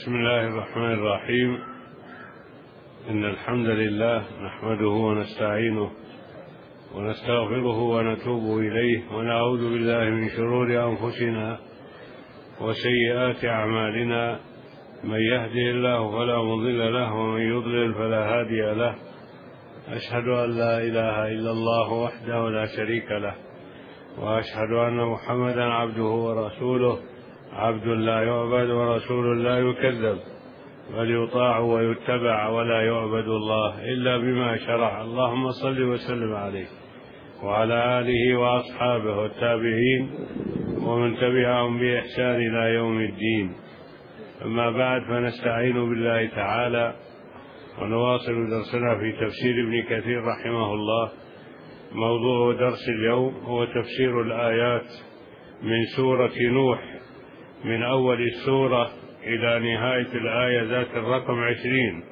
بسم الله الرحمن الرحيم. إن الحمد لله نحمده ونستعينه ونستغفره ونتوب إليه ونعوذ بالله من شرور أنفسنا وسيئات أعمالنا. من يهده الله فلا مضل له ومن يضلل فلا هادي له. أشهد أن لا إله إلا الله وحده لا شريك له، وأشهد أن محمدا عبده ورسوله، عبد لا يعبد ورسول لا يكذب، بل يطاع ويتبع ولا يعبد الله إلا بما شرع. اللهم صل وسلم عليه وعلى آله وأصحابه والتابعين ومن تبعهم بإحسان إلى يوم الدين. أما بعد، فنستعين بالله تعالى ونواصل درسنا في تفسير ابن كثير رحمه الله. موضوع درس اليوم هو تفسير الآيات من سورة نوح، من أول السورة إلى نهاية الآية ذات الرقم 20.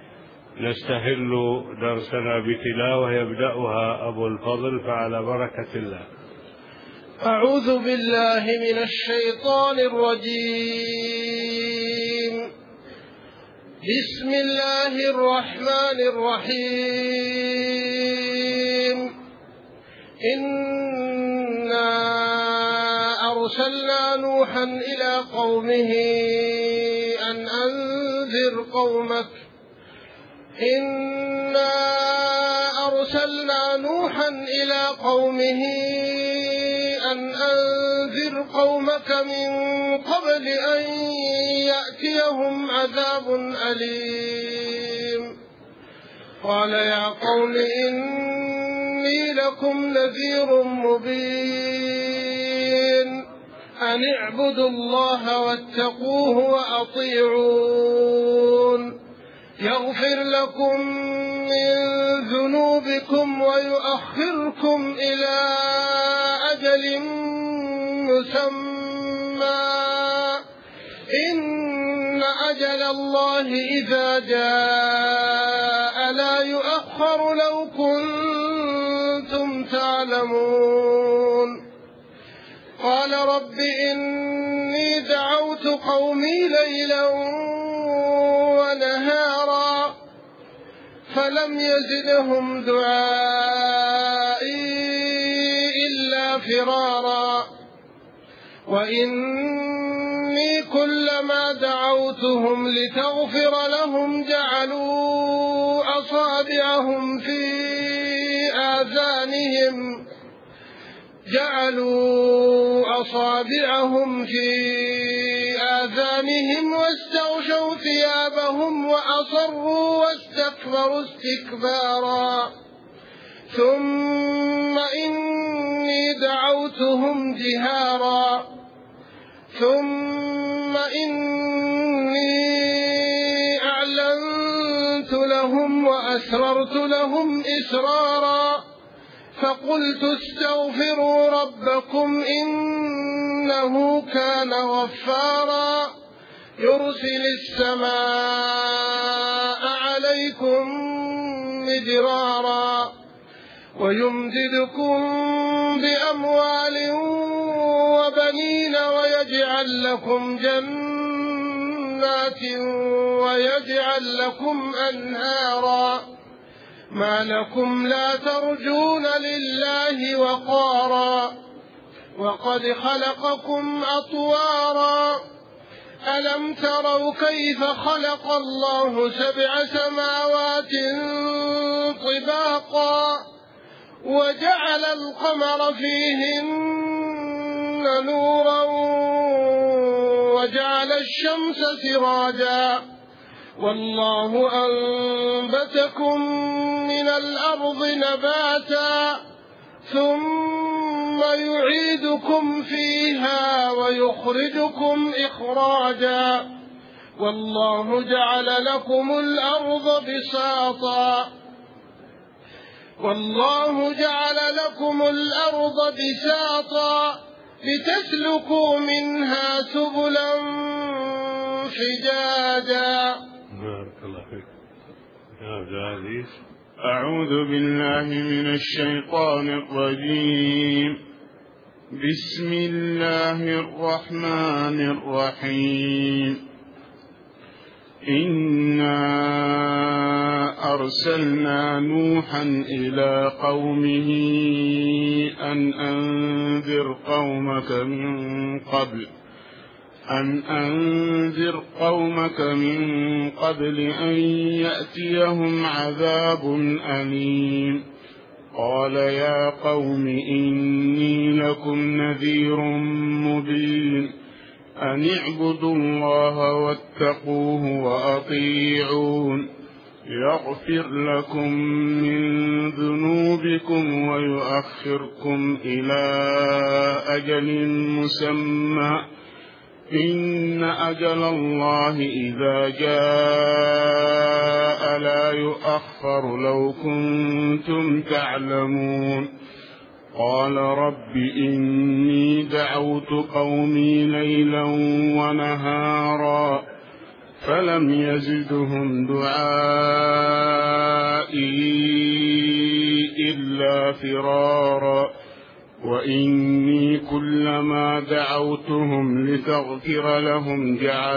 نستهل درسنا بتلاوة يبدأها أبو الفضل، فعلى بركة الله. أعوذ بالله من الشيطان الرجيم. بسم الله الرحمن الرحيم. إنا أرسلنا نوحا إلى قومه أن أنذر قومك من قبل أن يأتيهم عذاب أليم. قال يا قوم إني لكم نذير مبين. أن اعبدوا الله واتقوه وأطيعون. يغفر لكم من ذنوبكم ويؤخركم إلى أجل مسمى. إن أجل الله إذا جاء لا يؤخر لو كنتم تعلمون. قال رب إني دعوت قومي ليلا ونهارا فلم يزدهم دعائي إلا فرارا. وإني كلما دعوتهم لتغفر لهم جعلوا أصابعهم في آذانهم واستغشوا ثيابهم وأصروا واستكبروا استكبارا. ثم إني دعوتهم جهارا ثم إني أعلنت لهم وأسررت لهم إسرارا. فقلت استغفروا ربكم إنه كان غفارا. يرسل السماء عليكم مدرارا ويمددكم بأموال وبنين ويجعل لكم جنات ويجعل لكم أنهارا. ما لكم لا ترجون لله وقارا وقد خلقكم أطوارا. ألم تروا كيف خلق الله 7 سماوات طباقا وجعل القمر فيهن نورا وجعل الشمس سراجا. والله أنبتكم من الأرض نباتا ثم يعيدكم فيها ويخرجكم إخراجا. والله جعل لكم الأرض بساطا لتسلكوا منها سبلا فجاجا. بارك الله فيك يا عبد العزيز. أعوذ بالله من الشيطان الرجيم. بسم الله الرحمن الرحيم. إنا أرسلنا نوحا إلى قومه أن أنذر قومك من قبل أن يأتيهم عذاب أليم. قال يا قوم إني لكم نذير مبين أن اعبدوا الله واتقوه وأطيعون يغفر لكم من ذنوبكم ويؤخركم إلى أجل مسمى إن أجل الله إذا جاء لا يؤخر لو كنتم تعلمون. قال رب إني دعوت قومي ليلا ونهارا فلم يزدهم دعائي إلا فرارا وإني كلما دعوتهم لتغفر لهم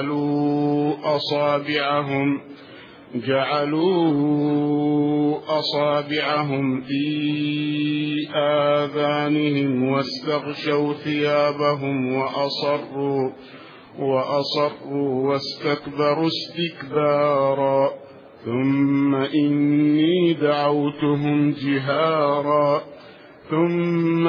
جعلوا أصابعهم في آذانهم واستغشوا ثيابهم وأصروا واستكبروا استكبارا ثم إني دعوتهم جهارا ثم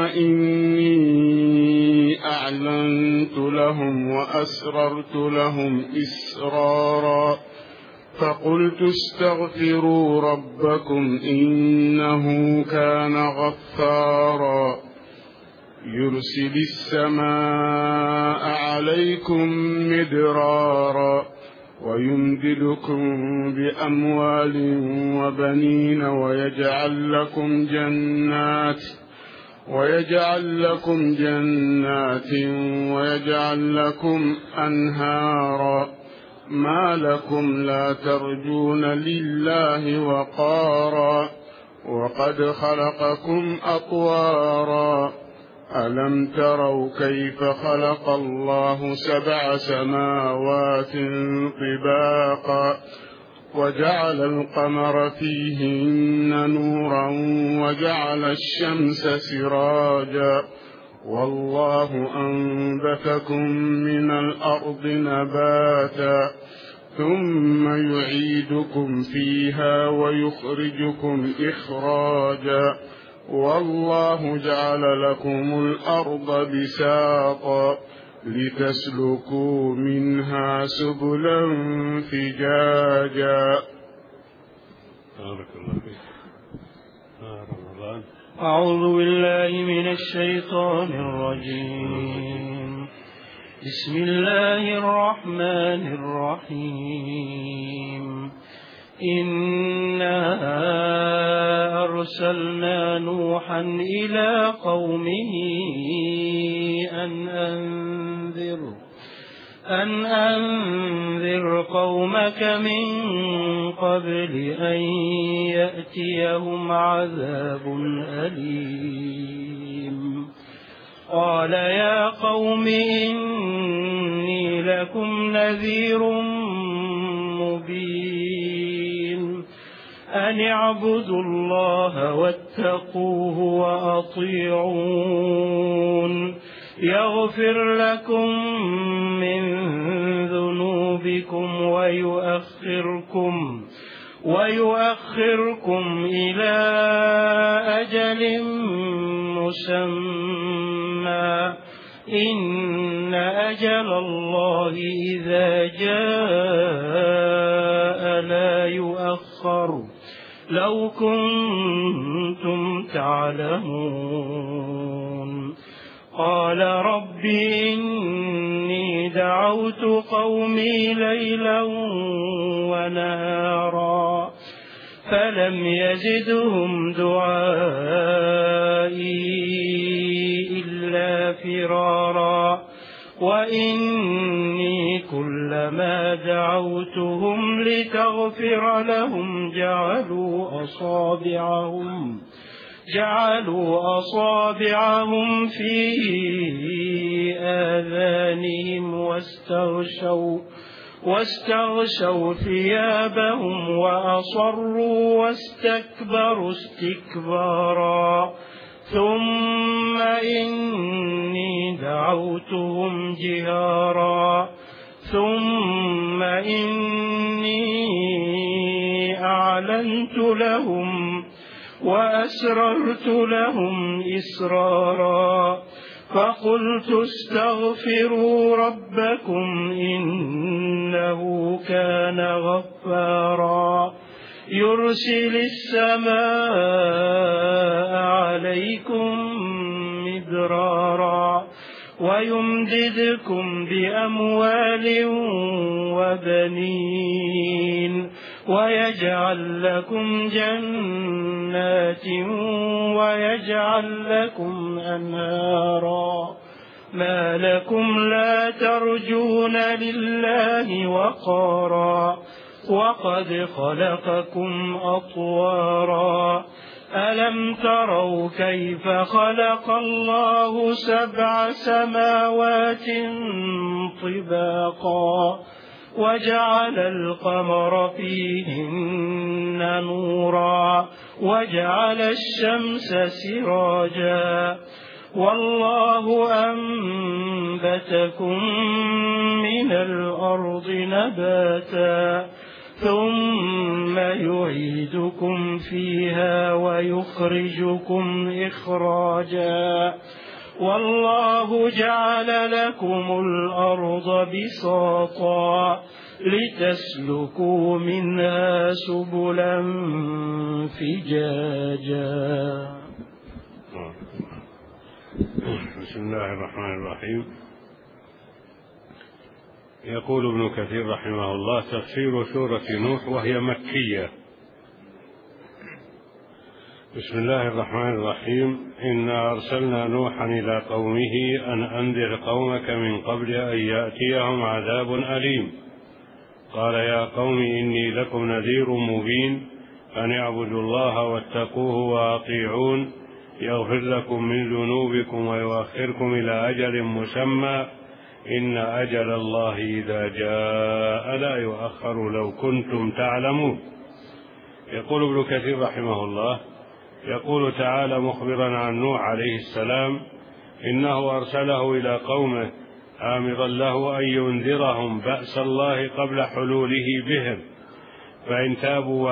إني أعلنت لهم وأسررت لهم إسرارا فقلت استغفروا ربكم إنه كان غفارا يرسل السماء عليكم مدرارا ويمددكم بأموال وبنين ويجعل لكم جنات ويجعل لكم أنهارا ما لكم لا ترجون لله وقارا وقد خلقكم أطوارا ألم تروا كيف خلق الله 7 سماوات طباقا وجعل القمر فيهن نورا وجعل الشمس سراجا والله أنبتكم من الأرض نباتا ثم يعيدكم فيها ويخرجكم إخراجا والله جعل لكم الأرض بساطا لتسلكوا منها سبلا فجاجا. بارك الله فيك. رمضان. أعوذ بالله من الشيطان الرجيم. بسم الله الرحمن الرحيم. إنا أرسلنا نوحا إلى قومه أن أنذر قومك من قبل أن يأتيهم عذاب أليم. قال يا قوم إني لكم نذير مبين أن اعبدوا الله واتقوه وأطيعون يغفر لكم من ذنوبكم ويؤخركم إلى أجل مسمى إن أجل الله إذا جاء لا يؤخر لو كنتم تعلمون. قال رب إني دعوت قومي ليلا ونهارا فلم يزدهم دعائي إلا فرارا وإني كلما دعوتهم لتغفر لهم جعلوا أصابعهم في آذانهم واستغشوا ثيابهم وأصروا واستكبروا استكبارا ثم إني دعوتهم جهارا ثم إني أعلنت لهم وأسررت لهم إسرارا فقلت استغفروا ربكم إنه كان غفارا يرسل السماء عليكم مدرارا ويمددكم بأموال وبنين ويجعل لكم جنات ويجعل لكم أنهارا ما لكم لا ترجون لله وقارا وقد خلقكم أطوارا ألم تروا كيف خلق الله 7 سماوات طباقا وجعل القمر فيهن نورا وجعل الشمس سراجا والله أنبتكم من الأرض نباتا ثم يعيدكم فيها ويخرجكم إخراجا والله جعل لكم الأرض بساطا لتسلكوا منها سبلا فجاجا. بسم الله الرحمن الرحيم. يقول ابن كثير رحمه الله: تفسير سورة نوح وهي مكية. بسم الله الرحمن الرحيم. إنا أرسلنا نوحا إلى قومه أن أنذر قومك من قبل أن يأتيهم عذاب أليم. قال: يا قوم إني لكم نذير مبين أن اعبدوا الله واتقوه وأطيعون يغفر لكم من ذنوبكم ويؤخركم إلى أجل مسمى إن أجل الله إذا جاء لا يؤخر لو كنتم تعلمون. يقول ابن كثير رحمه الله: يقول تعالى مخبرا عن نوح عليه السلام: إنه أرسله إلى قومه آمرا له أن ينذرهم بأس الله قبل حلوله بهم، فإن تابوا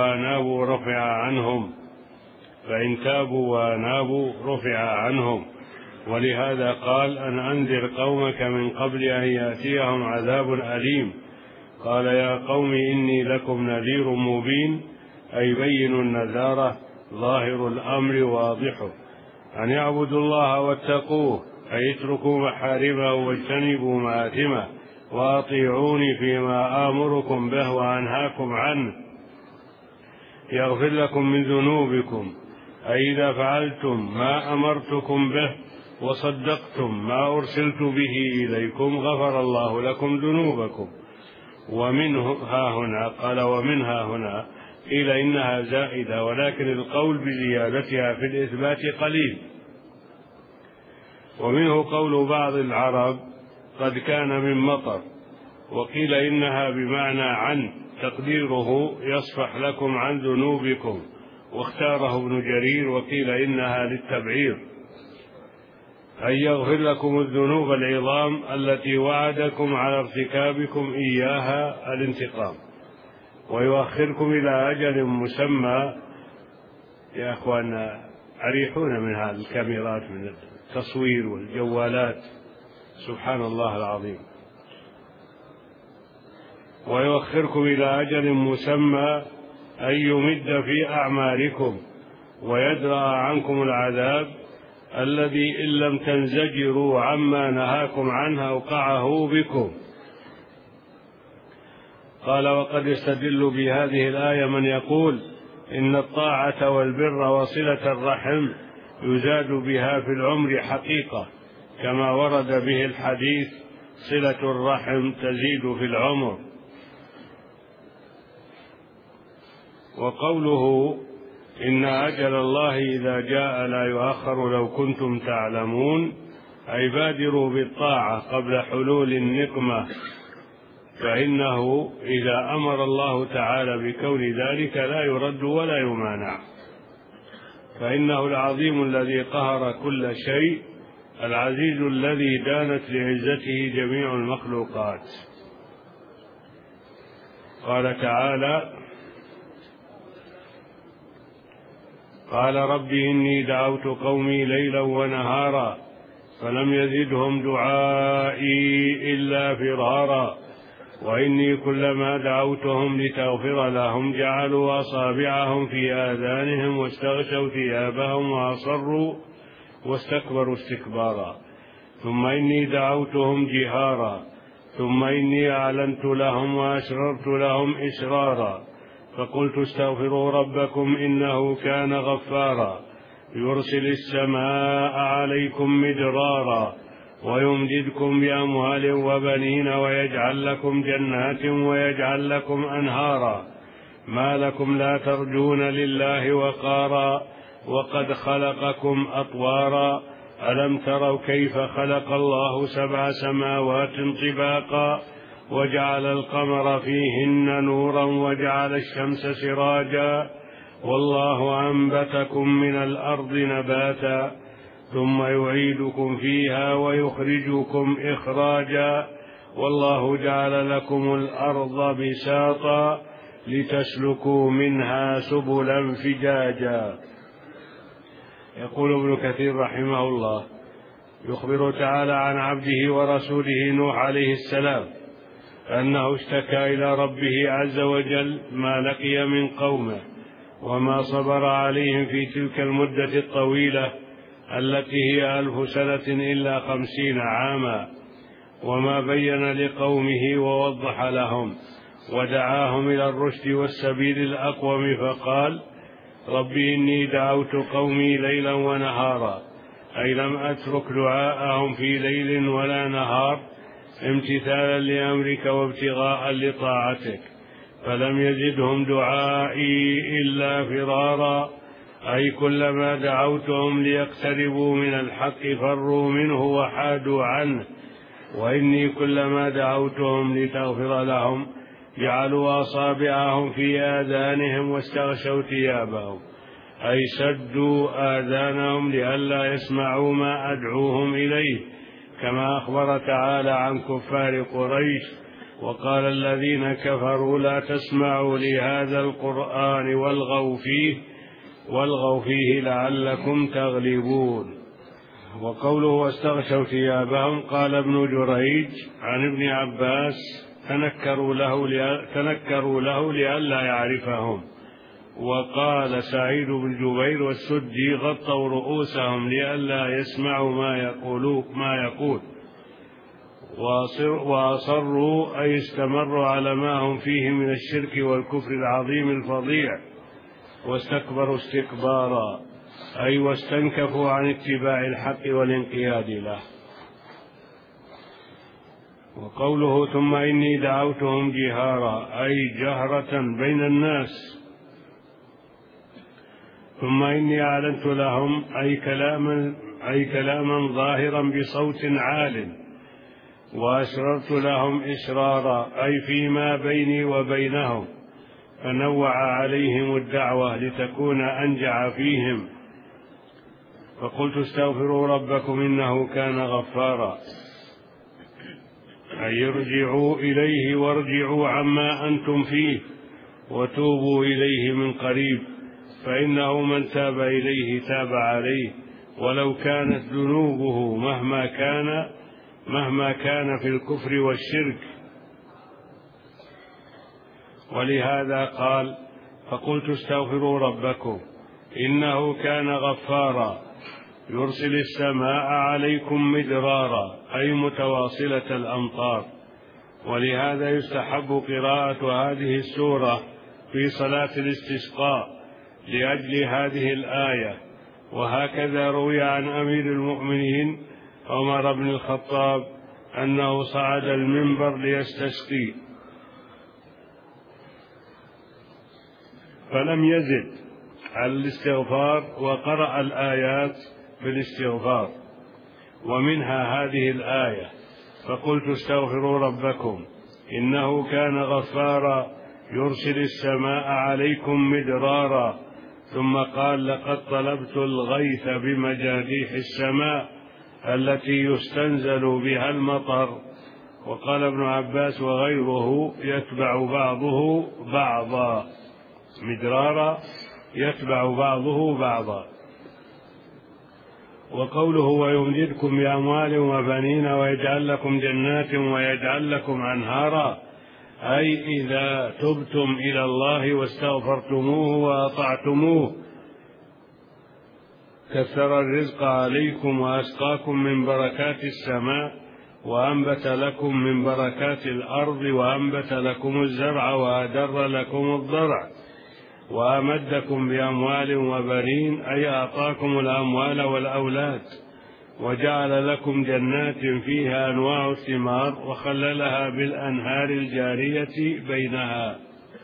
وأنابوا رفع عنهم. ولهذا قال: أن أنذر قومك من قبل أن يأتيهم عذاب أليم. قال: يا قوم إني لكم نذير مبين، أي بين النذارة ظاهر الأمر واضحه، أن يعبدوا الله واتقوه، أي اتركوا محارمه واجتنبوا مآثمه، وأطيعوني فيما آمركم به وأنهاكم عنه، يغفر لكم من ذنوبكم، أي إذا فعلتم ما أمرتكم به وصدقتم ما أرسلت به إليكم غفر الله لكم ذنوبكم. ومنها هنا قيل إنها زائدة، ولكن القول بزيادتها في الإثبات قليل. ومنه قول بعض العرب: قد كان من مطر. وقيل إنها بمعنى عن، تقديره يصفح لكم عن ذنوبكم، واختاره ابن جرير. وقيل إنها للتبعير، أن يغفر لكم الذنوب العظام التي وعدكم على ارتكابكم إياها الانتقام، ويؤخركم إلى أجل مسمى. يا أخوانا أريحونا من هذه الكاميرات، من التصوير والجوالات، سبحان الله العظيم. ويؤخركم إلى أجل مسمى، أن يمد في أعمالكم ويدرأ عنكم العذاب الذي إن لم تنزجروا عما نهاكم عنه أوقعه بكم. قال: وقد يستدل بهذه الآية من يقول إن الطاعة والبر وصلة الرحم يزاد بها في العمر حقيقة، كما ورد به الحديث: صلة الرحم تزيد في العمر. وقوله إن أجل الله إذا جاء لا يؤخر لو كنتم تعلمون، أي بادروا بالطاعة قبل حلول النقمة فإنه إذا أمر الله تعالى بكون ذلك لا يرد ولا يمانع، فإنه العظيم الذي قهر كل شيء، العزيز الذي دانت لعزته جميع المخلوقات. قال تعالى: قال رب إني دعوت قومي ليلا ونهارا فلم يزدهم دعائي إلا فرارا وإني كلما دعوتهم لتغفر لهم جعلوا أصابعهم في آذانهم واستغشوا ثيابهم وأصروا واستكبروا استكبارا ثم إني دعوتهم جهارا ثم إني أعلنت لهم وأسررت لهم إسرارا فقلت استغفروا ربكم إنه كان غفارا يرسل السماء عليكم مدرارا ويمددكم بأموال وبنين ويجعل لكم جنات ويجعل لكم أنهارا ما لكم لا ترجون لله وقارا وقد خلقكم أطوارا ألم تروا كيف خلق الله 7 سماوات طباقا وجعل القمر فيهن نورا وجعل الشمس سراجا والله أنبتكم من الأرض نباتا ثم يعيدكم فيها ويخرجكم إخراجا والله جعل لكم الأرض بساطا لتسلكوا منها سبلا فجاجا. يقول ابن كثير رحمه الله: يخبر تعالى عن عبده ورسوله نوح عليه السلام أنه اشتكى إلى ربه عز وجل ما لقي من قومه وما صبر عليهم في تلك المدة الطويلة التي هي 1000 سنة إلا 50 عاما، وما بين لقومه ووضح لهم ودعاهم إلى الرشد والسبيل الأقوم، فقال: رب إني دعوت قومي ليلا ونهارا، أي لم أترك دعاءهم في ليل ولا نهار امتثالا لأمرك وابتغاء لطاعتك، فلم يزدهم دعائي إلا فرارا، أي كلما دعوتهم ليقتربوا من الحق فروا منه وحادوا عنه، وإني كلما دعوتهم لتغفر لهم جعلوا أصابعهم في آذانهم واستغشوا ثيابهم، أي سدوا آذانهم لئلا يسمعوا ما أدعوهم إليه، كما أخبر تعالى عن كفار قريش: وقال الذين كفروا لا تسمعوا لهذا القرآن والغوا فيه لعلكم تغلبون. وقوله واستغشوا ثيابهم، قال ابن جريج عن ابن عباس: تنكروا له لئلا يعرفهم. وقال سعيد بن جبير والسدي: غطوا رؤوسهم لئلا يسمعوا ما يقول. وأصروا أي استمروا على ما هم فيه من الشرك والكفر العظيم الفظيع، واستكبروا استكبارا، أي واستنكفوا عن اتباع الحق والانقياد له. وقوله ثم إني دعوتهم جهارا، أي جهرة بين الناس. ثم إني أعلنت لهم، أي كلاما ظاهرا بصوت عال. وأسررت لهم إسرارا، أي فيما بيني وبينهم، فنوع عليهم الدعوة لتكون أنجع فيهم. فقلت استغفروا ربكم إنه كان غفارا، أي ارجعوا إليه وارجعوا عما أنتم فيه وتوبوا إليه من قريب، فإنه من تاب إليه تاب عليه، ولو كانت ذنوبه مهما كان في الكفر والشرك. ولهذا قال: فقلت استغفروا ربكم إنه كان غفارا يرسل السماء عليكم مدرارا، أي متواصلة الأمطار. ولهذا يستحب قراءة هذه السورة في صلاة الاستسقاء لأجل هذه الآية. وهكذا روي عن أمير المؤمنين عمر بن الخطاب أنه صعد المنبر ليستسقي فلم يزد على الاستغفار، وقرأ الآيات بالاستغفار، ومنها هذه الآية: فقلت استغفروا ربكم إنه كان غفارا يرسل السماء عليكم مدرارا. ثم قال لقد طلبت الغيث بمجاريح السماء التي يستنزل بها المطر. وقال ابن عباس وغيره يتبع بعضه بعضا، مدرارا يتبع بعضه بعضا. وقوله ويمددكم بأموال وبنين ويجعل لكم جنات ويجعل لكم أنهارا، أي إذا تبتم إلى الله واستغفرتموه وأطعتموه كثر الرزق عليكم وأسقاكم من بركات السماء وأنبت لكم من بركات الأرض وأنبت لكم الزرع وأدر لكم الضرع وأمدكم بأموال وبنين، أي أعطاكم الأموال والأولاد وجعل لكم جنات فيها أنواع الثمار وخللها بالأنهار الجارية بينها.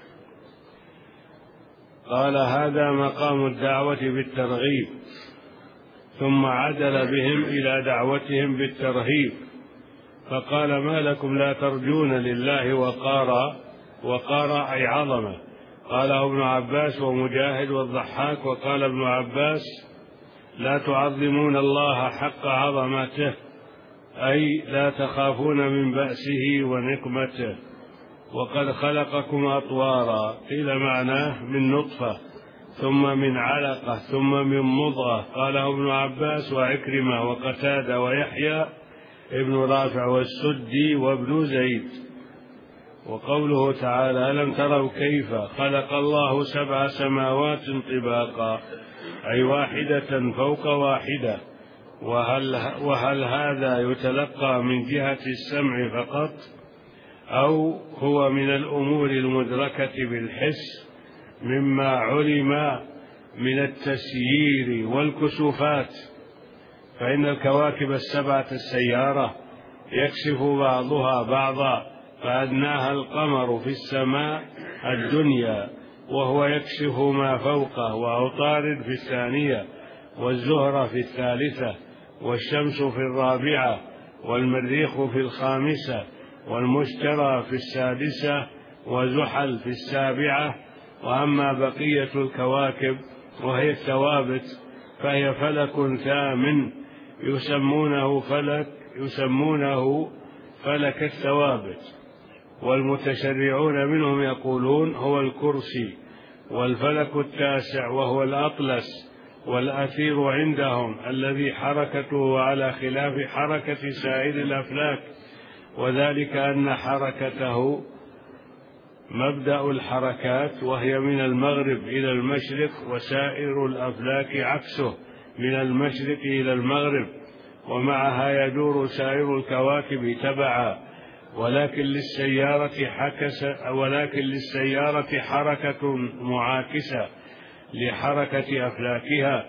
قال هذا مقام الدعوة بالترغيب، ثم عدل بهم إلى دعوتهم بالترهيب فقال ما لكم لا ترجون لله وقارا، وقارا أي عظمة. قاله ابن عباس ومجاهد والضحاك. وقال ابن عباس لا تعظمون الله حق عظمته، أي لا تخافون من بأسه ونقمته. وقد خلقكم أطوارا، قيل معناه من نطفة ثم من علقة ثم من مضغة. قاله ابن عباس وعكرمة وقتادة ويحيى ابن رافع والسدي وابن زيد. وقوله تعالى ألم تروا كيف خلق الله 7 سماوات طباقا، أي واحدة فوق واحدة. وهل هذا يتلقى من جهة السمع فقط أو هو من الأمور المدركة بالحس مما علم من التسيير والكسوفات؟ فإن الكواكب 7 السيارة يكشف بعضها بعضا، فأدناها القمر في السماء الدنيا وهو يكشف ما فوقه، وعطارد في الثانية، والزهرة في الثالثة، والشمس في الرابعة، والمريخ في الخامسة، والمشتري في السادسة، وزحل في السابعة. وأما بقية الكواكب وهي الثوابت فهي فلك ثامن يسمونه فلك الثوابت. والمتشرعون منهم يقولون هو الكرسي. والفلك التاسع وهو الأطلس والأثير عندهم الذي حركته على خلاف حركة سائر الأفلاك، وذلك أن حركته مبدأ الحركات وهي من المغرب إلى المشرق، وسائر الأفلاك عكسه من المشرق إلى المغرب، ومعها يدور سائر الكواكب تبعا. ولكن للسيارة حركة معاكسة لحركة أفلاكها،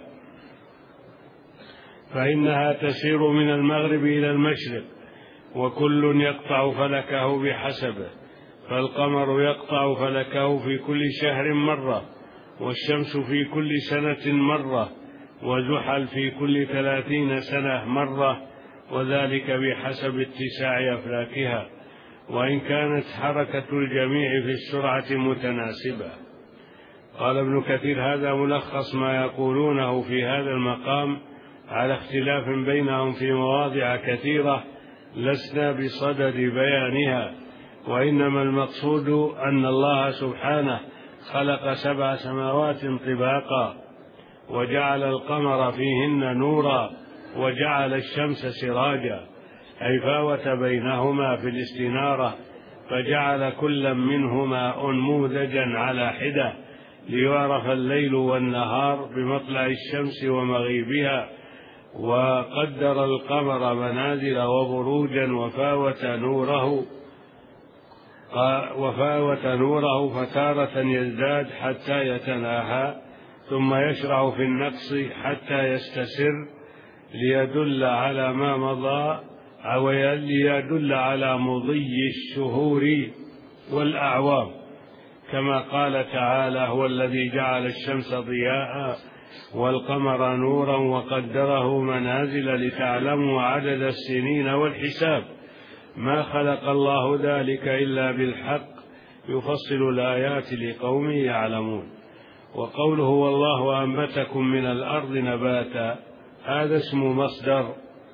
فإنها تسير من المغرب إلى المشرق، وكل يقطع فلكه بحسبه. فالقمر يقطع فلكه في كل شهر مرة، والشمس في كل سنة مرة، وزحل في كل 30 سنة مرة، وذلك بحسب اتساع أفلاكها، وإن كانت حركة الجميع في السرعة متناسبة. قال ابن كثير هذا ملخص ما يقولونه في هذا المقام على اختلاف بينهم في مواضع كثيرة لسنا بصدد بيانها، وإنما المقصود أن الله سبحانه خلق 7 سماوات طباقا، وجعل القمر فيهن نورا، وجعل الشمس سراجا، أي فاوت بينهما في الاستنارة، فجعل كل منهما أنموذجا على حدة ليعرف الليل والنهار بمطلع الشمس ومغيبها. وقدر القمر منازل وبروجا وفاوت نوره فتارة يزداد حتى يتناهى، ثم يشرع في النقص حتى يستسر ليدل على ما مضى أو ليدل على مضي الشهور والأعوام، كما قال تعالى هو الذي جعل الشمس ضياء والقمر نورا وقدره منازل لتعلموا عدد السنين والحساب ما خلق الله ذلك إلا بالحق يفصل الآيات لقوم يعلمون. وقوله والله أنبتكم من الأرض نباتا هذا اسم مصدر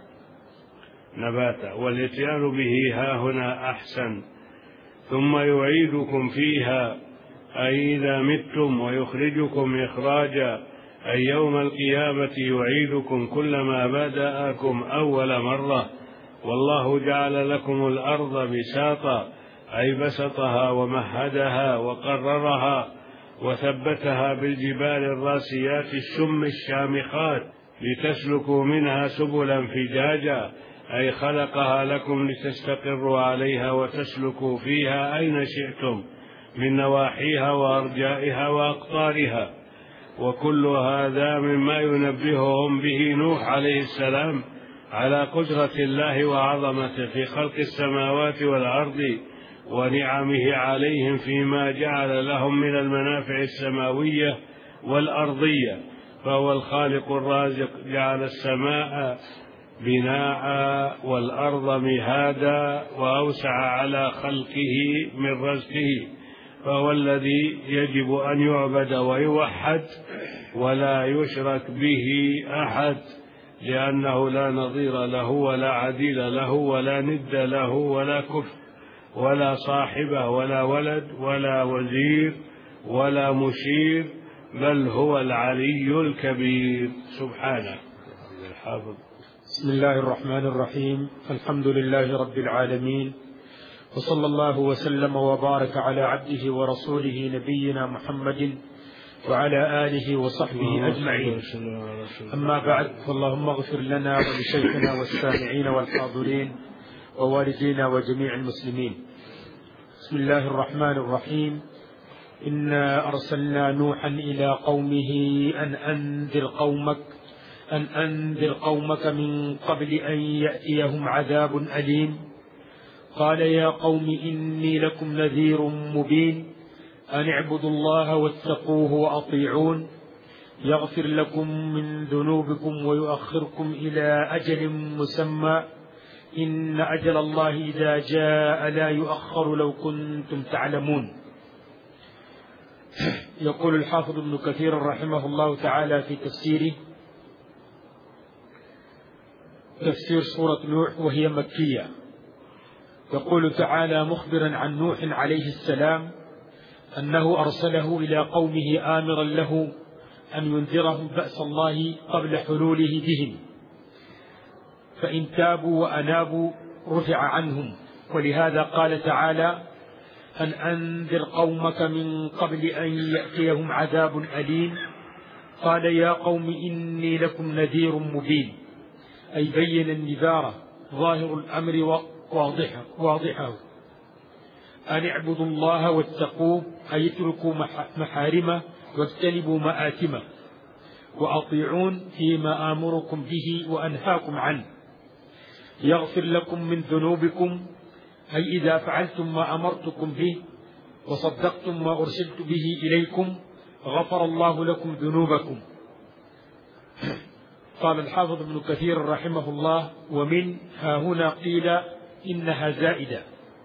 نباتا، والإتيان به ها هنا أحسن. ثم يعيدكم فيها أي إذا متم، ويخرجكم إخراجا أي يوم القيامة يعيدكم كلما بدأكم أول مرة. والله جعل لكم الأرض بساطا أي بسطها ومهدها وقررها وثبتها بالجبال الراسيات الشم الشامخات لتسلكوا منها سبلا فجاجا أي خلقها لكم لتستقروا عليها وتسلكوا فيها أين شئتم من نواحيها وأرجائها وأقطارها. وكل هذا مما ينبههم به نوح عليه السلام على قدرة الله وعظمته في خلق السماوات والأرض ونعمه عليهم فيما جعل لهم من المنافع السماوية والأرضية. فهو الخالق الرازق، جعل السماء بناء والأرض مهادا وأوسع على خلقه من رزقه، فهو الذي يجب أن يعبد ويوحد ولا يشرك به أحد، لأنه لا نظير له ولا عديل له ولا ند له ولا كفء ولا صاحبه ولا ولد ولا وزير ولا مشير، بل هو العلي الكبير سبحانه. بسم الله الرحمن الرحيم. الحمد لله رب العالمين، وصلى الله وسلم وبارك على عبده ورسوله نبينا محمد وعلى آله وصحبه أجمعين. أما بعد، فاللهم اغفر لنا ولشيخنا والسامعين والحاضرين ووالدينا وجميع المسلمين. بسم الله الرحمن الرحيم. إنا أرسلنا نوحا إلى قومه أن أنذر قومك من قبل أن يأتيهم عذاب أليم. قال يا قوم إني لكم نذير مبين أن اعبدوا الله واتقوه وأطيعون يغفر لكم من ذنوبكم ويؤخركم إلى أجل مسمى إن أجل الله إذا جاء لا يؤخر لو كنتم تعلمون. يقول الحافظ ابن كثير رحمه الله تعالى في تفسيره تفسير سورة نوح وهي مكية، يقول تعالى مخبرا عن نوح عليه السلام أنه أرسله إلى قومه آمرا له أن ينذرهم بأس الله قبل حلوله بهم، فإن تابوا وأنابوا رفع عنهم. ولهذا قال تعالى أن أنذر قومك من قبل أن يأتيهم عذاب أليم. قال يا قوم إني لكم نذير مبين، أي بين النذارة ظاهر الأمر واضحه. أن اعبدوا الله واتقوه، أي اتركوا محارمه واجتنبوا مآثمه، وأطيعون فيما آمركم به وأنهاكم عنه. يغفر لكم من ذنوبكم، أي إذا فعلتم ما أمرتكم به وصدقتم ما أرسلت به إليكم غفر الله لكم ذنوبكم. قال الحافظ ابن كثير رحمه الله ومن ها هنا قيل إنها زائدة،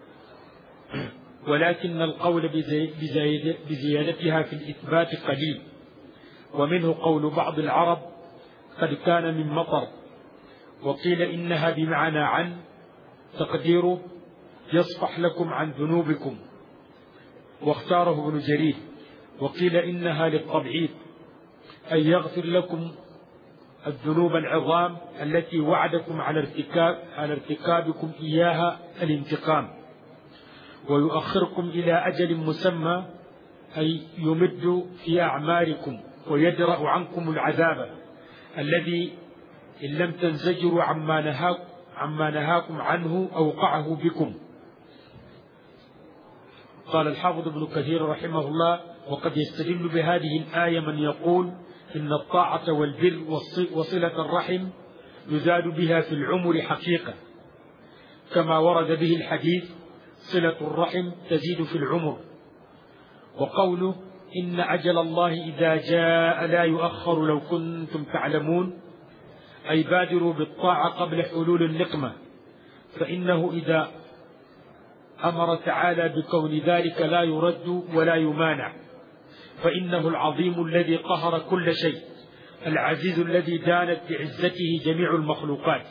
ولكن القول بزيادتها في الإثبات قليل. ومنه قول بعض العرب قد كان من مطر، وقيل إنها بمعنى عن، تقديره يصفح لكم عن ذنوبكم، واختاره ابن جرير. وقيل إنها للتبعيض، أي يغفر لكم الذنوب العظام التي وعدكم على ارتكابكم إياها الانتقام، ويؤخركم إلى أجل مسمى، أي يمد في أعماركم ويدرأ عنكم العذاب الذي إن لم تنزجروا عما نهاكم عنه أوقعه بكم. قال الحافظ ابن كثير رحمه الله وقد يستدل بهذه الآية من يقول إن الطاعة والبر وصلة الرحم يزاد بها في العمر حقيقة، كما ورد به الحديث صلة الرحم تزيد في العمر. وقوله إن أجل الله إذا جاء لا يؤخر لو كنتم تعلمون، أي بادروا بالطاعة قبل حلول النقمة، فإنه إذا أمر تعالى بكون ذلك لا يرد ولا يمانع، فإنه العظيم الذي قهر كل شيء، العزيز الذي دانت بعزته جميع المخلوقات.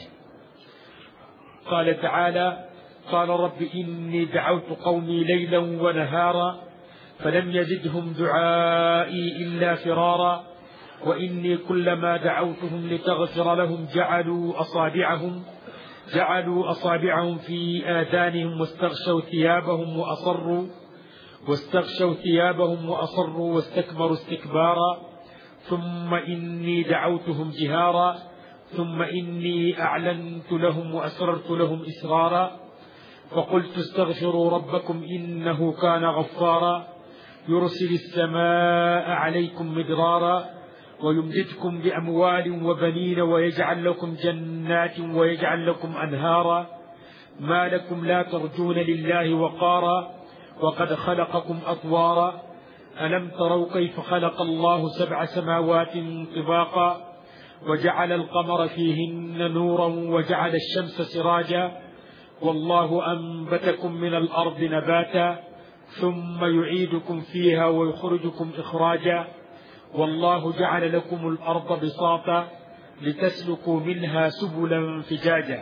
قال تعالى: قال رب إني دعوت قومي ليلا ونهارا فلم يزدهم دعائي إلا فرارا وإني كلما دعوتهم لتغفر لهم جعلوا أصابعهم في آذانهم واستغشوا ثيابهم وأصروا واستكبروا استكبارا ثم إني دعوتهم جهارا ثم إني أعلنت لهم وأسررت لهم إسرارا فقلت استغفروا ربكم إنه كان غفارا يرسل السماء عليكم مدرارا ويمددكم بأموال وبنين ويجعل لكم جنات ويجعل لكم أنهارا ما لكم لا ترجون لله وقارا وقد خلقكم أطوارا ألم تروا كيف خلق الله 7 سماوات طباقا وجعل القمر فيهن نورا وجعل الشمس سراجا والله أنبتكم من الأرض نباتا ثم يعيدكم فيها ويخرجكم إخراجا والله جعل لكم الأرض بساطا لتسلكوا منها سبلا فجاجا.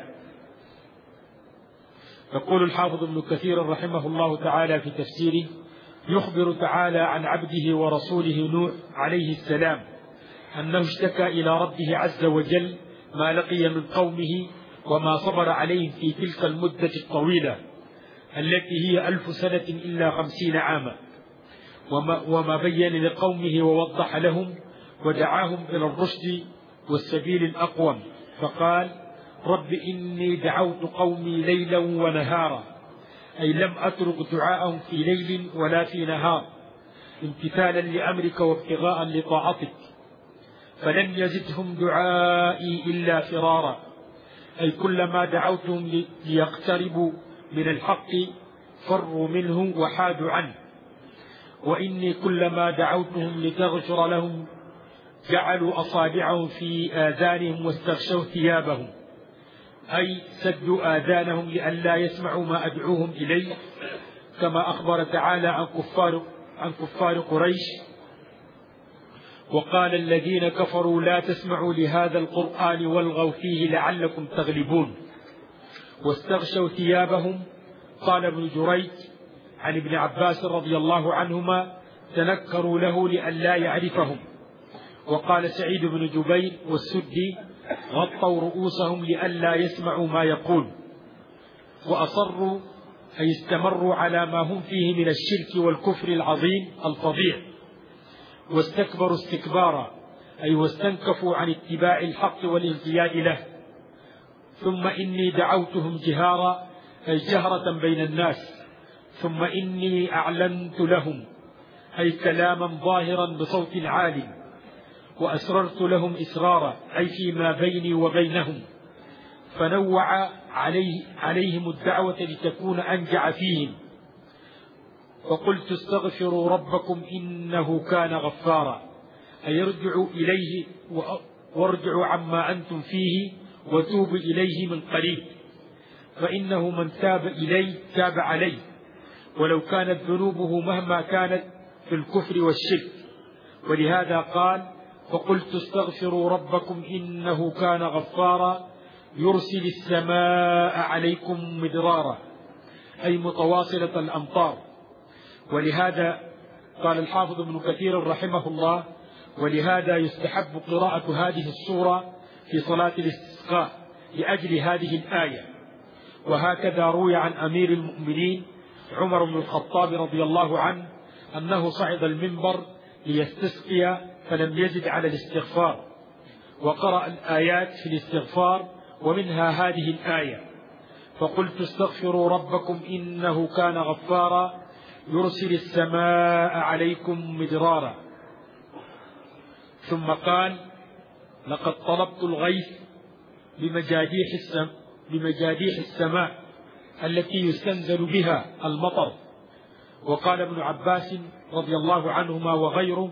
يقول الحافظ ابن كثير رحمه الله تعالى في تفسيره: يخبر تعالى عن عبده ورسوله نوح عليه السلام أنه اشتكى إلى ربه عز وجل ما لقي من قومه وما صبر عليهم في تلك المدة الطويلة التي هي 1000 سنة إلا 50 عاما، وما بين لقومه ووضح لهم ودعاهم إلى الرشد والسبيل الأقوم، فقال: رب إني دعوت قومي ليلا ونهارا، أي لم أترك دعاءهم في ليل ولا في نهار امتثالا لأمرك وابتغاء لطاعتك، فلم يزدهم دعائي إلا فرارا، أي كلما دعوتهم ليقتربوا من الحق فروا منه وحادوا عنه، وإني كلما دعوتهم لتغفر لهم جعلوا أصابعهم في آذانهم واستغشوا ثيابهم، أي سدوا آذانهم لئلا يسمعوا ما أدعوهم إليه، كما أخبر تعالى عن كفار قريش: وقال الذين كفروا لا تسمعوا لهذا القرآن والغوا فيه لعلكم تغلبون. واستغشوا ثيابهم، قال ابن جريج عن ابن عباس رضي الله عنهما: تنكروا له لئلا يعرفهم. وقال سعيد بن جبير والسدي: غطوا رؤوسهم لئلا يسمعوا ما يقول. وأصروا أي استمروا على ما هم فيه من الشرك والكفر العظيم الفظيع. واستكبروا استكبارا، أي واستنكفوا عن اتباع الحق والانقياد له. ثم إني دعوتهم جهارا، أي جهرة بين الناس. ثم إني أعلنت لهم، أي كلاما ظاهرا بصوت عال. وأسررت لهم إسرارا، أي فيما بيني وبينهم، فنوع عليهم الدعوة لتكون أنجع فيهم. فقلت استغفروا ربكم إنه كان غفارا، أي ارجعوا إليه وارجعوا عما أنتم فيه وتوبوا إليه من قريب، فإنه من تاب إليه تاب عليه، ولو كانت ذنوبه مهما كانت في الكفر والشرك. ولهذا قال: فقلت استغفروا ربكم إنه كان غفارا يرسل السماء عليكم مدرارا، أي متواصلة الأمطار. ولهذا قال الحافظ ابن كثير رحمه الله: ولهذا يستحب قراءة هذه السورة في صلاة الاستسقاء لأجل هذه الآية. وهكذا روي عن أمير المؤمنين عمر بن الخطاب رضي الله عنه أنه صعد المنبر ليستسقي فلم يزد على الاستغفار، وقرأ الآيات في الاستغفار ومنها هذه الآية: فقلت استغفروا ربكم إنه كان غفارا يرسل السماء عليكم مدرارا. ثم قال: لقد طلبت الغيث بمجاديح السماء التي يستنزل بها المطر. وقال ابن عباس رضي الله عنهما وغيره: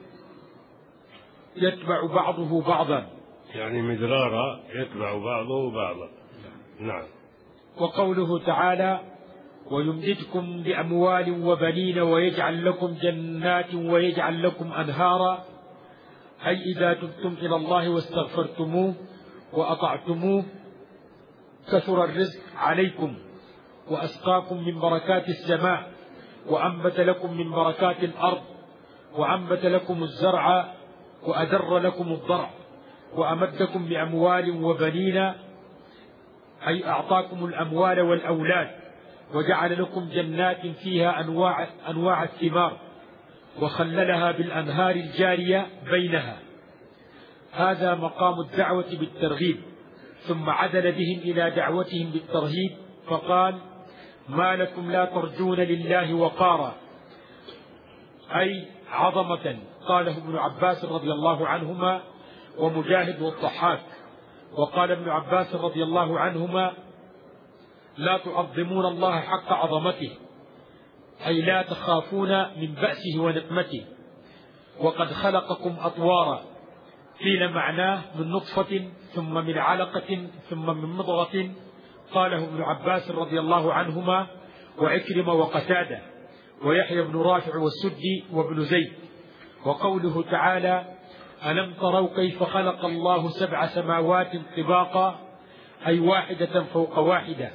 يتبع بعضه بعضا، يعني مدرارا يتبع بعضه بعضا. نعم. وقوله تعالى: ويمددكم بأموال وبنين ويجعل لكم جنات ويجعل لكم أنهارا، أي إذا تبتم إلى الله واستغفرتموه وأطعتموه كثر الرزق عليكم وأسقاكم من بركات السماء وأنبت لكم من بركات الأرض وأنبت لكم الزرع وأدر لكم الضرع وأمدكم بأموال وبنين، أي أعطاكم الأموال والأولاد وجعل لكم جنات فيها أنواع الثمار وخللها بالأنهار الجارية بينها. هذا مقام الدعوة بالترغيب، ثم عدل بهم إلى دعوتهم بالترهيب فقال: ما لكم لا ترجون لله وقارا، أي عظمة. قاله ابن عباس رضي الله عنهما ومجاهد والضحاك. وقال ابن عباس رضي الله عنهما: لا تعظمون الله حق عظمته، أي لا تخافون من بأسه ونقمته. وقد خلقكم أطوارا، قيل معناه من نطفة ثم من علقة ثم من مضغة. قاله ابن عباس رضي الله عنهما وعكرمة وقتادة ويحيى بن رافع والسدي وابن زيد. وقوله تعالى: ألم تروا كيف خلق الله 7 سماوات طباقا، أي واحدة فوق واحدة.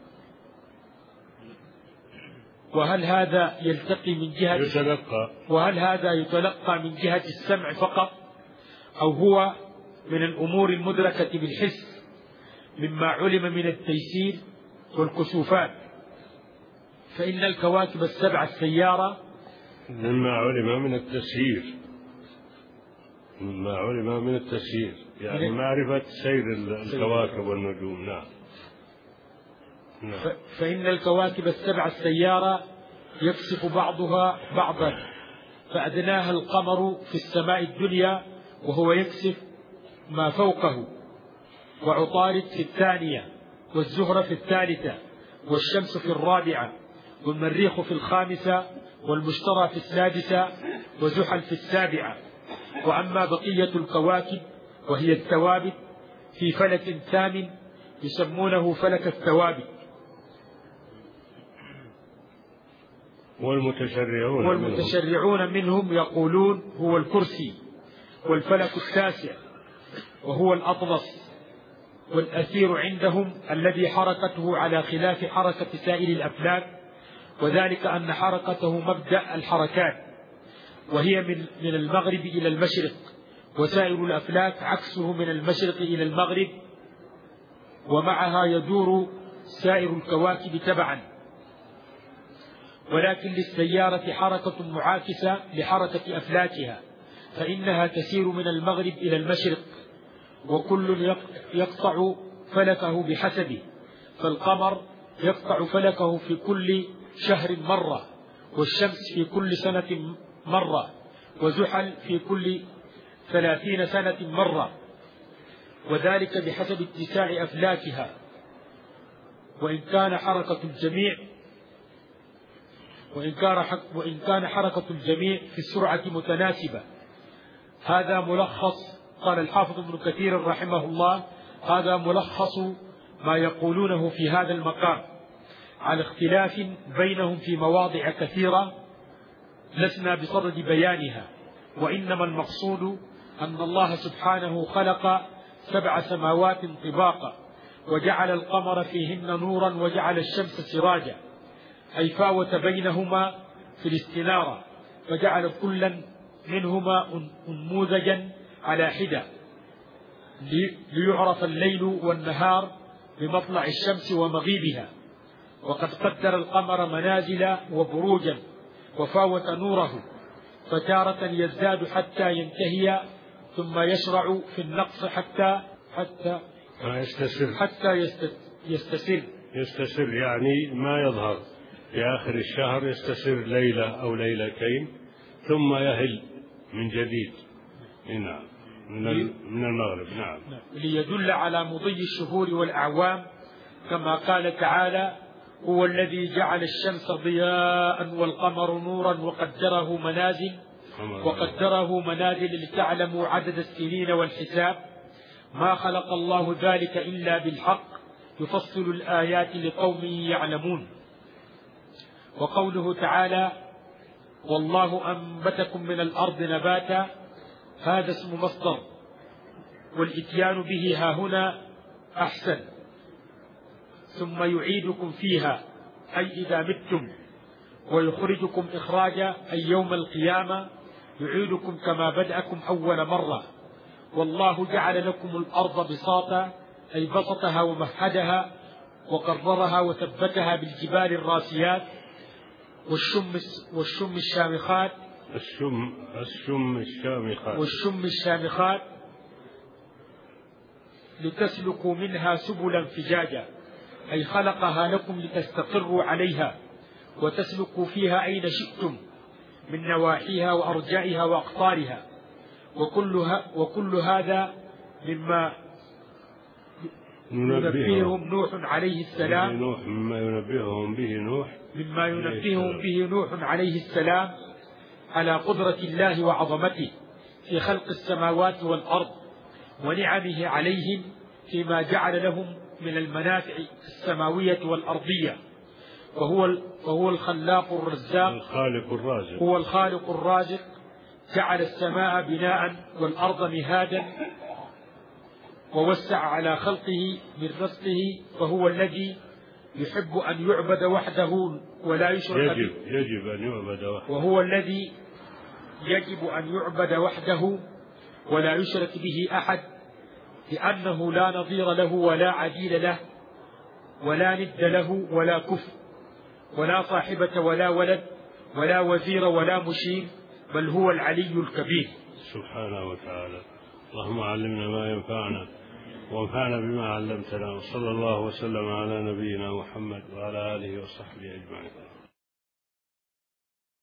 وهل هذا يلتقي من جهة وهل هذا يتلقى من جهة السمع فقط، أو هو من الأمور المدركة بالحس مما علم من التيسير والكسوفات؟ فإن الكواكب ال7 السيارة مما علم من التسيير يعني معرفة سير الكواكب والنجوم. نعم. فإن الكواكب ال7 السيارة يكسف بعضها بعضا، فأدناها القمر في السماء الدنيا وهو يكسف ما فوقه، وعطارد في الثانية، والزهرة في الثالثة، والشمس في الرابعة، والمريخ في الخامسة، والمشتري في السادسة، وزحل في السابعة. وأما بقية الكواكب وهي الثوابت في فلك ثامن يسمونه فلك الثوابت. والمتشرعون منهم يقولون هو الكرسي، والفلك التاسع وهو الأطلس، والأثير عندهم الذي حركته على خلاف حركة سائر الأفلاك، وذلك أن حركته مبدأ الحركات، وهي من المغرب إلى المشرق، وسائر الأفلاك عكسه من المشرق إلى المغرب، ومعها يدور سائر الكواكب تبعا. ولكن للسيارة حركة معاكسة لحركة أفلاكها، فإنها تسير من المغرب إلى المشرق، وكل يقطع فلكه بحسبه. فالقمر يقطع فلكه في كل شهر مرة، والشمس في كل سنة مرة، وزحل في كل 30 سنة مرة، وذلك بحسب اتساع أفلاكها. وإن كان حركة الجميع في السرعة متناسبة. هذا ملخص، قال الحافظ ابن كثير رحمه الله: هذا ملخص ما يقولونه في هذا المقام، على اختلاف بينهم في مواضع كثيرة لسنا بصدد بيانها، وإنما المقصود أن الله سبحانه خلق 7 سماوات طباقا، وجعل القمر فيهن نورا، وجعل الشمس سراجا، أي فاوت بينهما في الاستنارة، فجعل كلا منهما نموذجا على حدة، ليعرف الليل والنهار بمطلع الشمس ومغيبها. وقد قدر القمر منازل وبروجا، وفاوت نوره، فتارة يزداد حتى ينتهي، ثم يشرع في النقص حتى يستسر يعني ما يظهر في آخر الشهر، يستسر ليلة أو ليلتين ثم يهل من جديد. نعم، من المغرب. نعم. ليدل على مضي الشهور والأعوام، كما قال تعالى: هو الذي جعل الشمس ضياء والقمر نورا وقدره منازل لتعلموا عدد السنين والحساب، ما خلق الله ذلك إلا بالحق، يفصل الآيات لقوم يعلمون. وقوله تعالى والله أنبتكم من الأرض نباتا هذا اسم مصدر، والإتيان به ها هنا أحسن. ثم يعيدكم فيها أي إذا متم، ويخرجكم إخراجا أي يوم القيامة يعيدكم كما بدأكم أول مرة. والله جعل لكم الأرض بساطا أي بسطها ومهدها وقررها وثبتها بالجبال الراسيات والشم الشامخات والشم الشامخات لتسلكوا منها سبلا فجاجا أي خلقها لكم لتستقروا عليها وتسلكوا فيها أين شئتم من نواحيها وأرجائها وأقطارها. وكل هذا مما ينبههم نوح عليه السلام مما ينبههم به نوح عليه السلام على قدرة الله وعظمته في خلق السماوات والأرض ونعمه عليهم فيما جعل لهم من المنافع السماوية والأرضية. وهو الخلاق الرزاق هو الخالق الرازق، جعل السماء بناء والأرض مهادا ووسع على خلقه من رزقه، فهو الذي يحب أن يعبد وحده ولا يشرك به. وهو الذي يجب أن يعبد وحده ولا يشرك به أحد، لأنه لا نظير له ولا عديل له ولا ند له ولا كفء ولا صاحبة ولا ولد ولا وزير ولا مشير، بل هو العلي الكبير سبحانه وتعالى. اللهم علمنا ما ينفعنا وانفعنا بما علمتنا، وصلى الله وسلم على نبينا محمد وعلى آله وصحبه أجمعين.